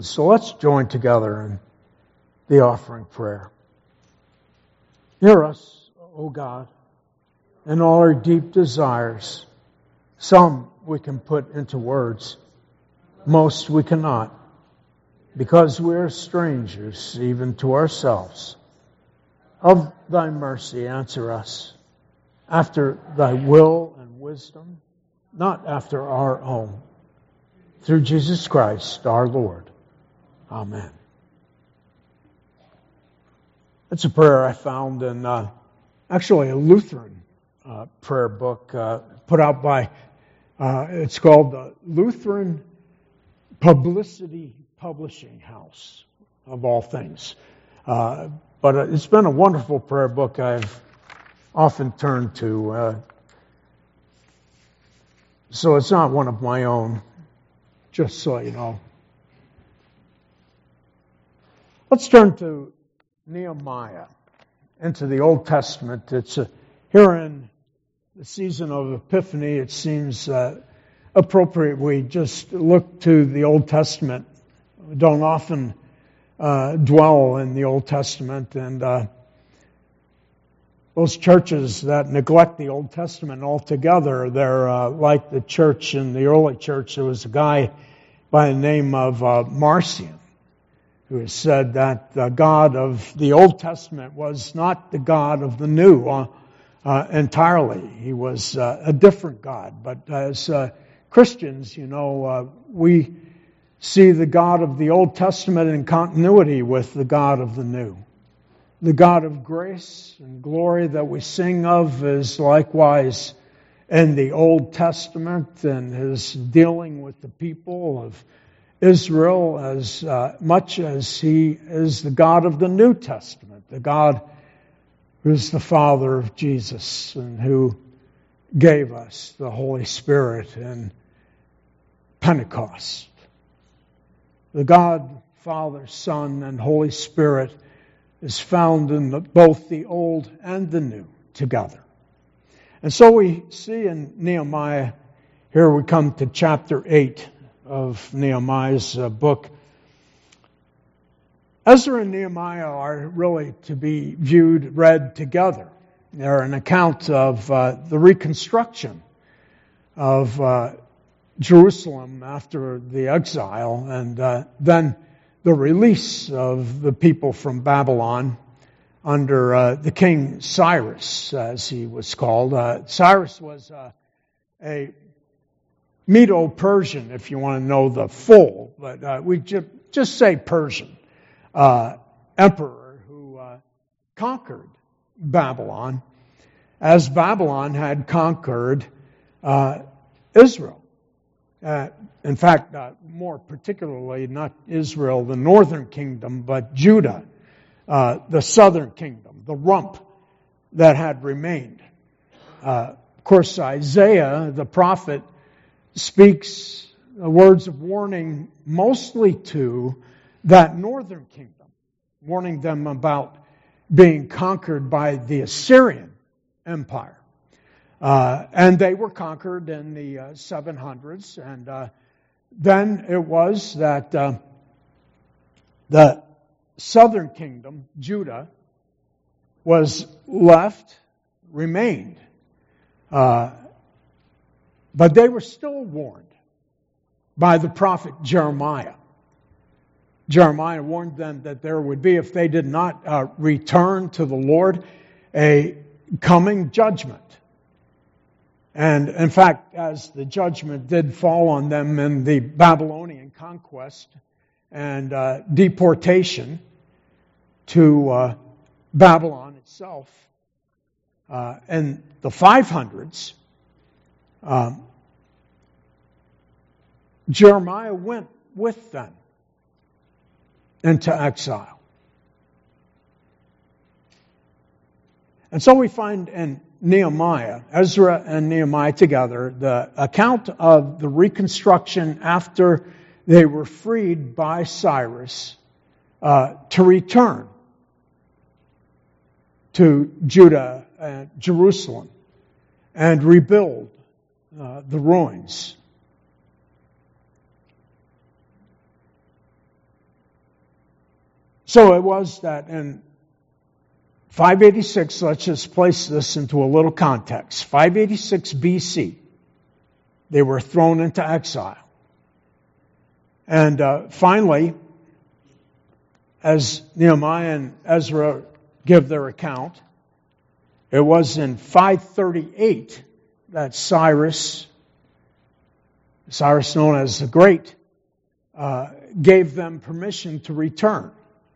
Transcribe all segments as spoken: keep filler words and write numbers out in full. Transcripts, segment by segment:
So let's join together in the offering prayer. Hear us, O God, in all our deep desires. Some we can put into words, most we cannot, because we are strangers even to ourselves. Of thy mercy answer us, after thy will and wisdom, not after our own. Through Jesus Christ our Lord. Amen. It's a prayer I found in uh, actually a Lutheran uh, prayer book uh, put out by, uh, it's called the Lutheran Publicity Publishing House, of all things. Uh, but it's been a wonderful prayer book I've often turned to. Uh, so it's not one of my own, just so you know. Let's turn to Nehemiah, into the Old Testament. It's uh, here in the season of Epiphany, it seems uh, appropriate we just look to the Old Testament. We don't often uh, dwell in the Old Testament, and uh, those churches that neglect the Old Testament altogether, they're uh, like the church in the early church. There was a guy by the name of uh, Marcion, who has said that the God of the Old Testament was not the God of the New uh, uh, entirely. He was uh, a different God. But as uh, Christians, you know, uh, we see the God of the Old Testament in continuity with the God of the New. The God of grace and glory that we sing of is likewise in the Old Testament, and his dealing with the people of Israel as uh, much as he is the God of the New Testament, the God who is the Father of Jesus and who gave us the Holy Spirit in Pentecost. The God, Father, Son, and Holy Spirit is found in the, both the Old and the New together. And so we see in Nehemiah, here we come to chapter eight of Nehemiah's uh, book. Ezra and Nehemiah are really to be viewed, read together. They're an account of uh, the reconstruction of uh, Jerusalem after the exile, and uh, then the release of the people from Babylon under uh, the king Cyrus, as he was called. Uh, Cyrus was uh, a Medo-Persian, if you want to know the full, but uh, we ju- just say Persian, uh, emperor who uh, conquered Babylon, as Babylon had conquered uh, Israel. Uh, in fact, uh, more particularly, not Israel, the northern kingdom, but Judah, uh, the southern kingdom, the rump that had remained. Uh, of course, Isaiah, the prophet, speaks words of warning mostly to that northern kingdom, warning them about being conquered by the Assyrian Empire. Uh, and they were conquered in the uh, seven hundreds, and uh, then it was that uh, the southern kingdom, Judah, was left, remained. Uh, But they were still warned by the prophet Jeremiah. Jeremiah warned them that there would be, if they did not uh, return to the Lord, a coming judgment. And in fact, as the judgment did fall on them in the Babylonian conquest and uh, deportation to uh, Babylon itself uh, in the five hundreds, Um, Jeremiah went with them into exile. And so we find in Nehemiah, Ezra and Nehemiah together, the account of the reconstruction after they were freed by Cyrus uh, to return to Judah and Jerusalem and rebuild Uh, the ruins. So it was that in five eighty-six, let's just place this into a little context. five eighty-six B C, they were thrown into exile. And uh, finally, as Nehemiah and Ezra give their account, it was in five thirty-eight that Cyrus, Cyrus known as the Great, uh, gave them permission to return.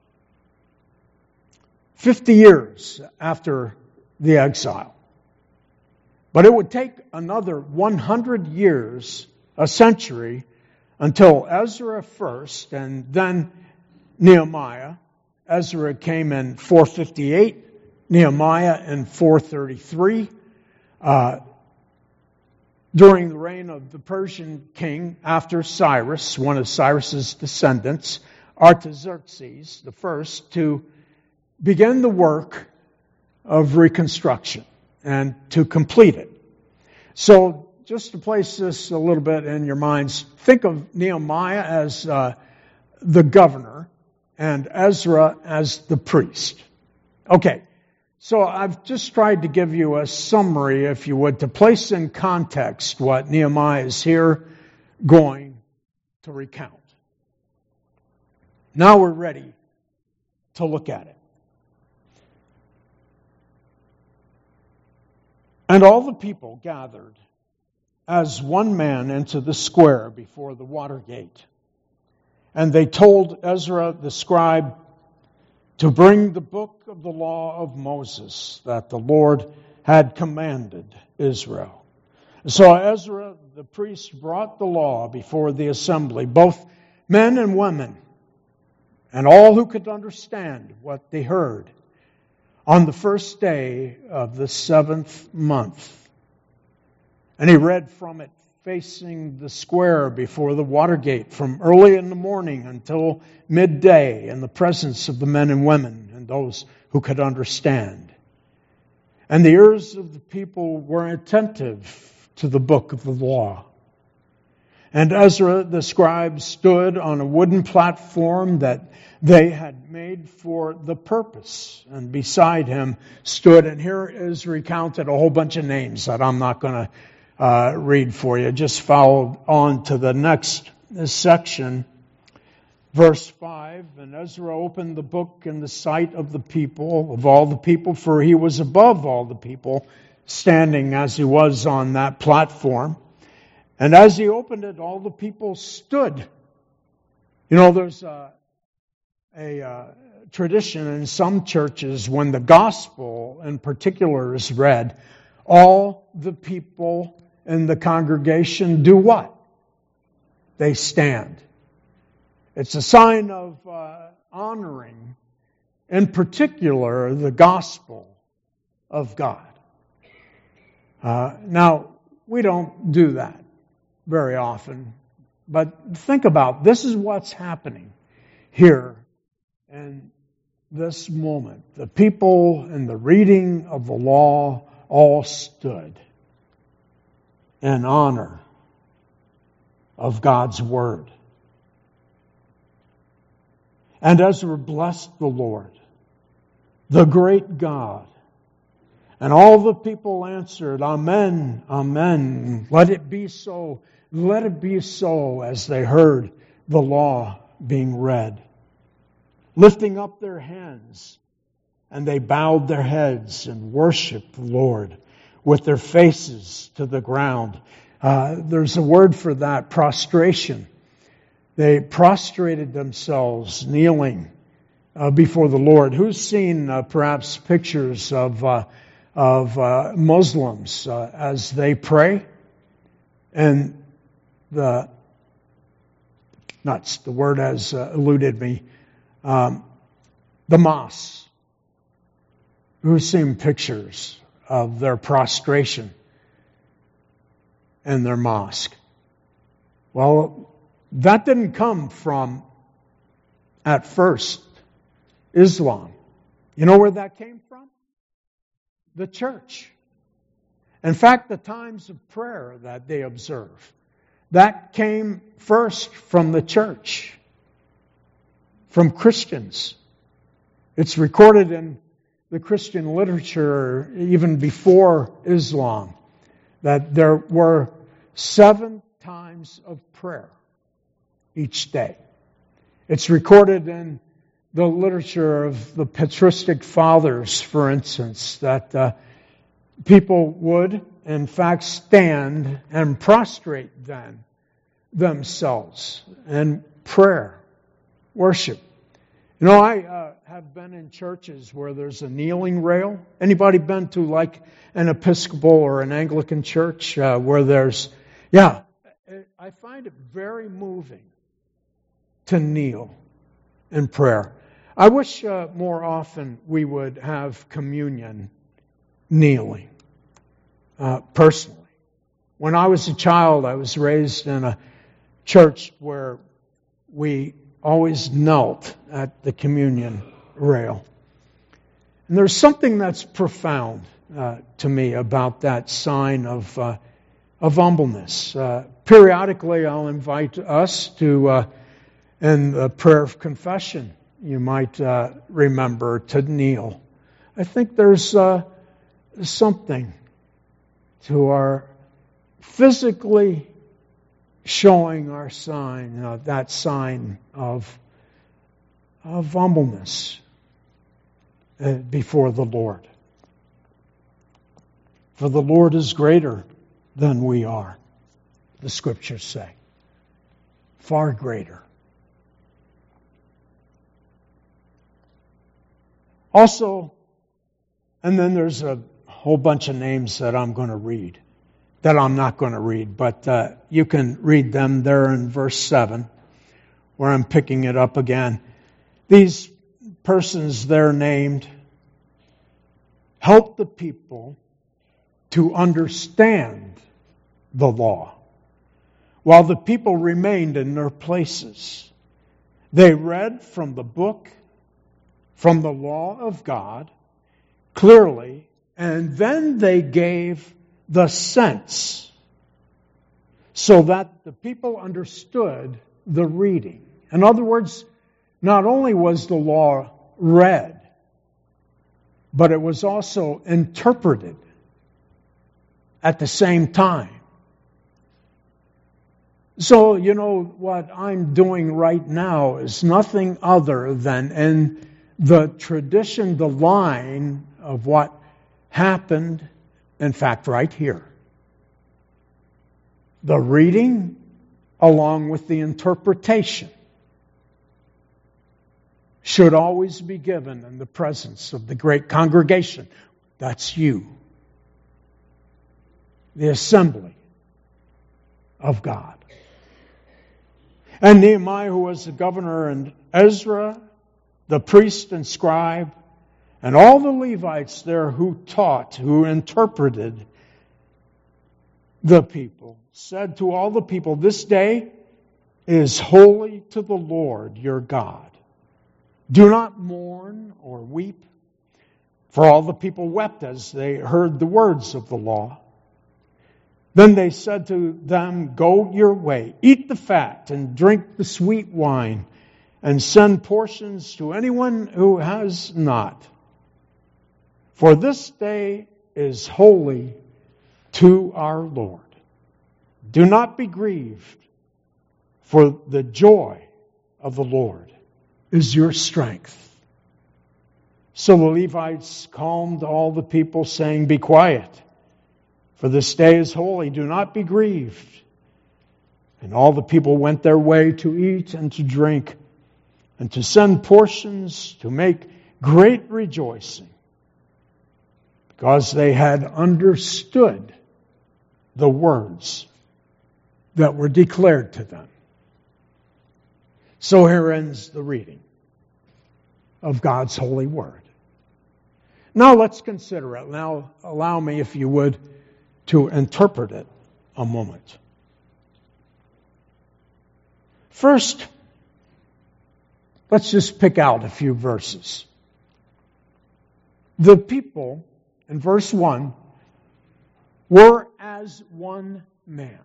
Fifty years after the exile. But it would take another one hundred years, a century, until Ezra first and then Nehemiah. Ezra came in four fifty-eight, Nehemiah in four thirty-three. Uh, during the reign of the Persian king after Cyrus, one of Cyrus's descendants, Artaxerxes the first, to begin the work of reconstruction and to complete it. So just to place this a little bit in your minds, think of Nehemiah as uh, the governor and Ezra as the priest. Okay, so I've just tried to give you a summary, if you would, to place in context what Nehemiah is here going to recount. Now we're ready to look at it. And all the people gathered as one man into the square before the water gate. And they told Ezra the scribe to bring the book of the law of Moses that the Lord had commanded Israel. So Ezra the priest brought the law before the assembly, both men and women, and all who could understand what they heard, on the first day of the seventh month. And he read from it facing the square before the water gate from early in the morning until midday in the presence of the men and women and those who could understand. And the ears of the people were attentive to the book of the law. And Ezra the scribe stood on a wooden platform that they had made for the purpose. And beside him stood, and here is recounted a whole bunch of names that I'm not going to uh, read for you. Just follow on to the next section. Verse five, and Ezra opened the book in the sight of the people, of all the people, for he was above all the people, standing as he was on that platform. And as he opened it, all the people stood. You know, there's a, a uh, tradition in some churches when the gospel in particular is read, all the people in the congregation do what? They stand. It's a sign of uh, honoring, in particular, the gospel of God. Uh, now, we don't do that very often, but think about, this is what's happening here in this moment. The people in the reading of the law all stood in honor of God's word. And Ezra blessed the Lord, the great God. And all the people answered, Amen, Amen. Let it be so. Let it be so, as they heard the law being read. Lifting up their hands, and they bowed their heads and worshiped the Lord with their faces to the ground. Uh, there's a word for that, prostration. They prostrated themselves, kneeling uh, before the Lord. Who's seen uh, perhaps pictures of uh, of uh, Muslims uh, as they pray? And the nuts, the word has uh, eluded me. Um, the mosque. Who's seen pictures of their prostration in their mosque? Well, that didn't come from, at first, Islam. You know where that came from? The church. In fact, the times of prayer that they observe, that came first from the church, from Christians. It's recorded in the Christian literature even before Islam that there were seven times of prayer each day. It's recorded in the literature of the patristic fathers, for instance, that uh, people would, in fact, stand and prostrate then themselves in prayer, worship. You know, I uh, have been in churches where there's a kneeling rail. Anybody been to like an Episcopal or an Anglican church uh, where there's, yeah, I find it very moving to kneel in prayer. I wish uh, more often we would have communion kneeling, uh, personally. When I was a child, I was raised in a church where we always knelt at the communion rail. And there's something that's profound uh, to me about that sign of uh, of humbleness. Uh, periodically, I'll invite us to, uh, in the prayer of confession, you might uh, remember to kneel. I think there's uh, something to our physically showing our sign, uh, that sign of, of humbleness uh, before the Lord. For the Lord is greater than we are, the Scriptures say. Far greater. Also, and then there's a whole bunch of names that I'm going to read, that I'm not going to read, but uh, you can read them there in verse seven, where I'm picking it up again. These persons there named help the people to understand the law. While the people remained in their places, they read from the book, from the law of God, clearly, and then they gave the sense so that the people understood the reading. In other words, not only was the law read, but it was also interpreted at the same time. So, you know, what I'm doing right now is nothing other than in the tradition, the line of what happened, in fact, right here. The reading along with the interpretation should always be given in the presence of the great congregation. That's you. The assembly of God. And Nehemiah, who was the governor, and Ezra, the priest and scribe, and all the Levites there who taught, who interpreted the people, said to all the people, "This day is holy to the Lord your God. Do not mourn or weep." For all the people wept as they heard the words of the law. Then they said to them, "Go your way, eat the fat and drink the sweet wine, and send portions to anyone who has not. For this day is holy to our Lord. Do not be grieved, for the joy of the Lord is your strength." So the Levites calmed all the people, saying, "Be quiet, for this day is holy. Do not be grieved." And all the people went their way to eat and to drink, and to send portions, to make great rejoicing, because they had understood the words that were declared to them. So here ends the reading of God's holy word. Now let's consider it. Now allow me, if you would, to interpret it a moment. First, let's just pick out a few verses. The people, in verse one, were as one man.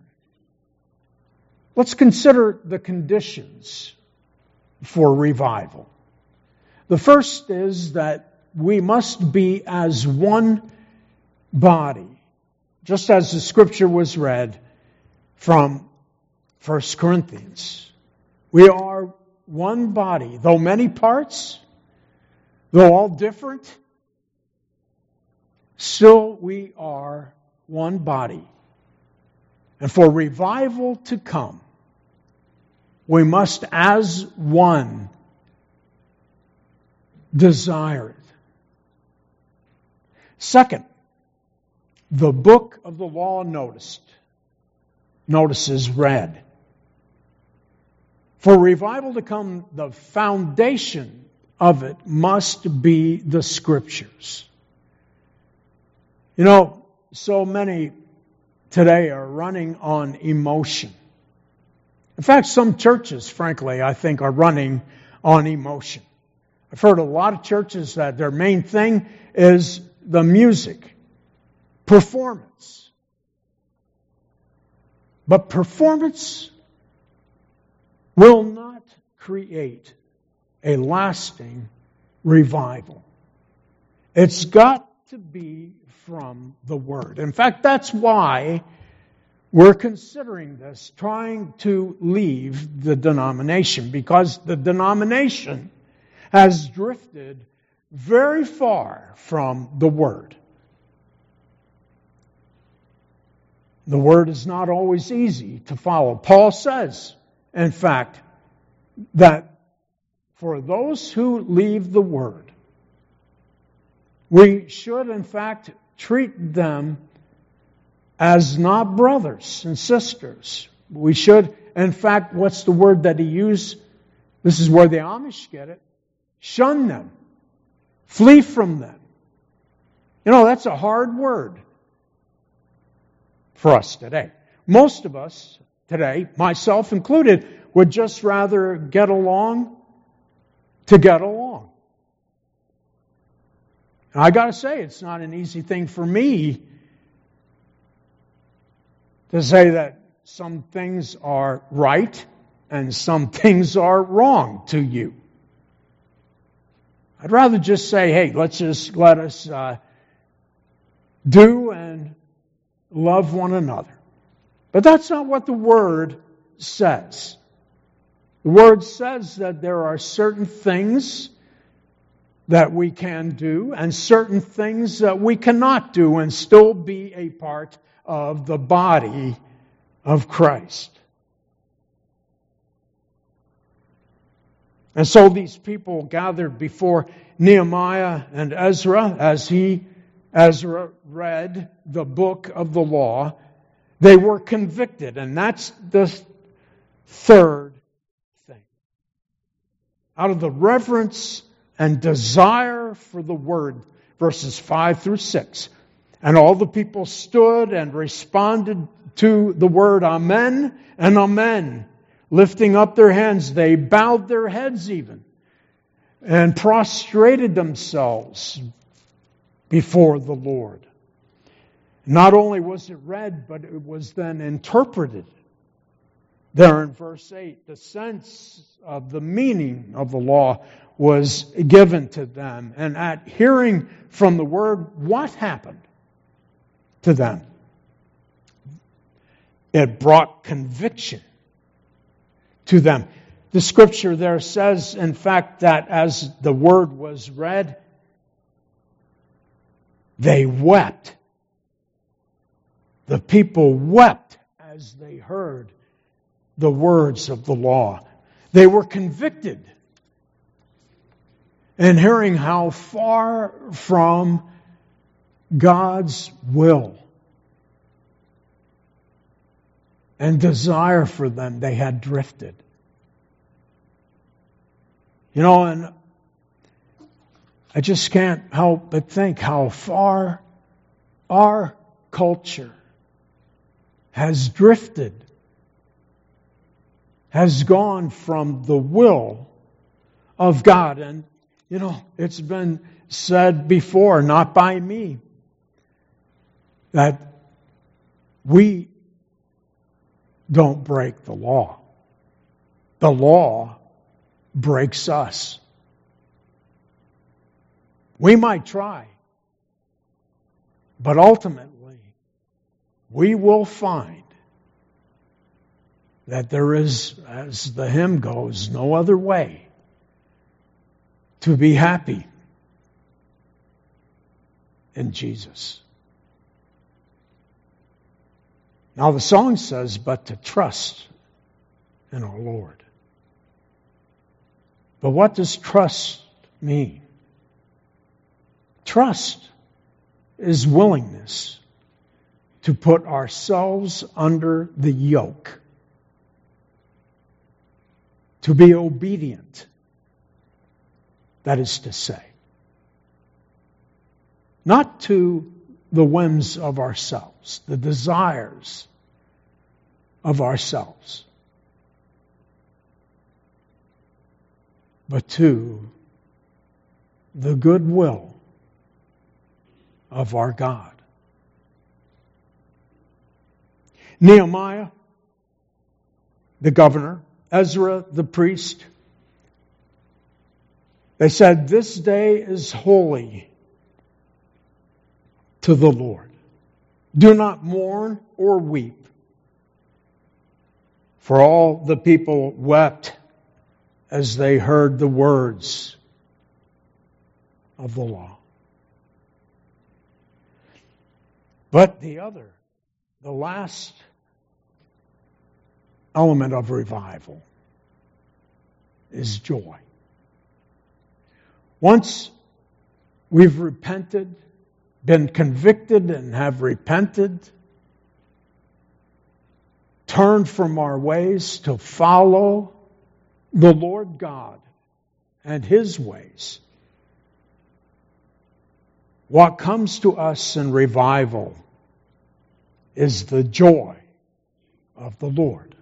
Let's consider the conditions for revival. The first is that we must be as one body, just as the scripture was read from First Corinthians. We are one body, though many parts, though all different, still we are one body. And for revival to come, we must, as one, desire it. Second, the book of the law noticed, notices read. For revival to come, the foundation of it must be the Scriptures. You know, so many today are running on emotion. In fact, some churches, frankly, I think are running on emotion. I've heard a lot of churches that their main thing is the music, performance. But performance will not create a lasting revival. It's got to be from the Word. In fact, that's why we're considering this, trying to leave the denomination, because the denomination has drifted very far from the Word. The Word is not always easy to follow. Paul says, in fact, that for those who leave the Word, we should, in fact, treat them as not brothers and sisters. We should, in fact, what's the word that he used? This is where the Amish get it. Shun them. Flee from them. You know, that's a hard word for us today. Most of us today, myself included, would just rather get along to get along. And I got to say, it's not an easy thing for me to say that some things are right and some things are wrong to you. I'd rather just say, hey, let's just let us uh, do and love one another. But that's not what the Word says. The Word says that there are certain things that we can do and certain things that we cannot do and still be a part of the body of Christ. And so these people gathered before Nehemiah and Ezra as he, Ezra read the book of the law. They were convicted, and that's the third thing. Out of the reverence and desire for the Word, verses five through six. And all the people stood and responded to the word, Amen and Amen. Lifting up their hands, they bowed their heads even and prostrated themselves before the Lord. Not only was it read, but it was then interpreted. There in verse eight, the sense of the meaning of the law was given to them. And at hearing from the Word, what happened to them? It brought conviction to them. The Scripture there says, in fact, that as the Word was read, they wept. The people wept as they heard the words of the law. They were convicted. And hearing how far from God's will and desire for them they had drifted. You know, and I just can't help but think how far our culture has drifted, has gone from the will of God. And you know, it's been said before, not by me, that we don't break the law. The law breaks us. We might try, but ultimately, we will find that there is, as the hymn goes, no other way to be happy in Jesus. Now the song says, but to trust in our Lord. But what does trust mean? Trust is willingness to put ourselves under the yoke, to be obedient, that is to say. Not to the whims of ourselves, the desires of ourselves, but to the goodwill of our God. Nehemiah, the governor, Ezra, the priest, they said, this day is holy to the Lord. Do not mourn or weep. For all the people wept as they heard the words of the law. But the other, the last element of revival is joy. Once we've repented, been convicted and have repented, turned from our ways to follow the Lord God and His ways, what comes to us in revival is the joy of the Lord.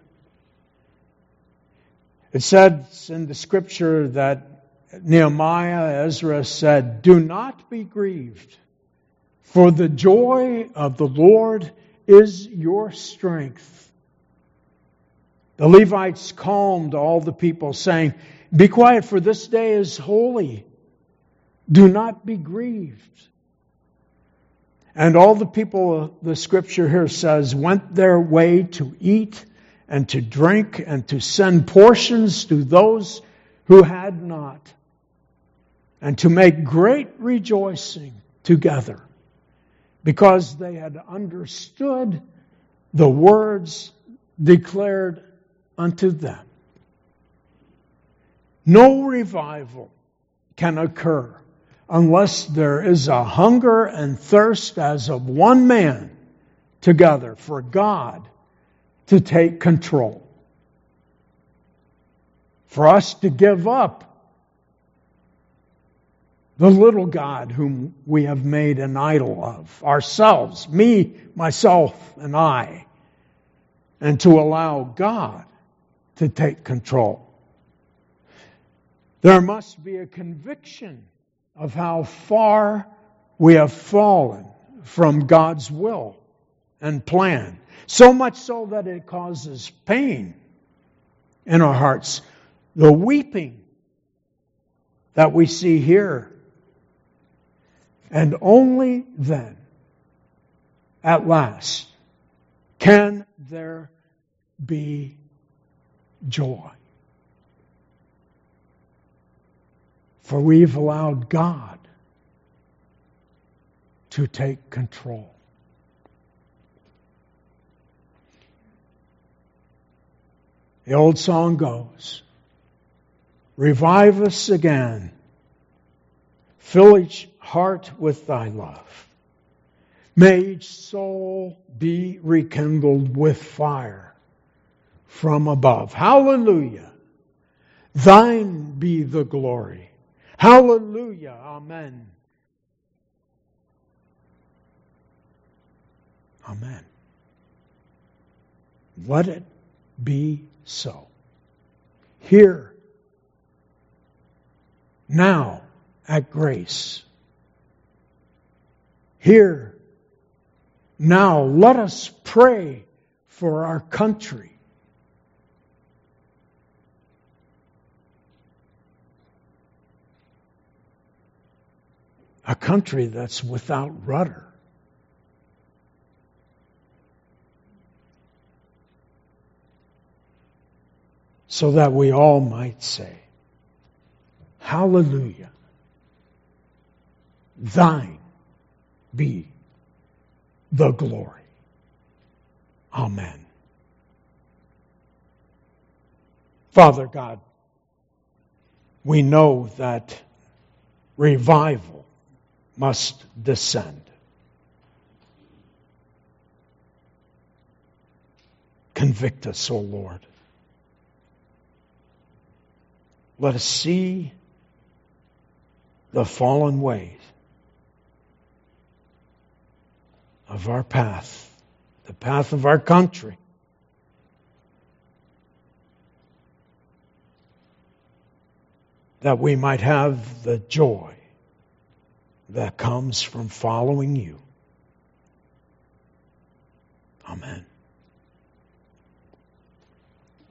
It says in the scripture that Nehemiah, Ezra said, do not be grieved, for the joy of the Lord is your strength. The Levites calmed all the people, saying, be quiet, for this day is holy. Do not be grieved. And all the people, the scripture here says, went their way to eat and to drink and to send portions to those who had not, and to make great rejoicing together, because they had understood the words declared unto them. No revival can occur unless there is a hunger and thirst as of one man together for God to take control. For us to give up the little God whom we have made an idol of, ourselves, me, myself, and I, and to allow God to take control. There must be a conviction of how far we have fallen from God's will and plan. So much so that it causes pain in our hearts. The weeping that we see here. And only then, at last, can there be joy. For we've allowed God to take control. The old song goes, revive us again, fill each heart with thy love. May each soul be rekindled with fire from above. Hallelujah! Thine be the glory. Hallelujah. Amen. Amen. Let it be so. Here, now, at Grace. Here, now, let us pray for our country. a country that's without rudder. So that we all might say, Hallelujah, thine be the glory. Amen. Father God, we know that revival must descend. Convict us, O Lord. Let us see the fallen ways of our path, the path of our country. That we might have the joy that comes from following you. Amen.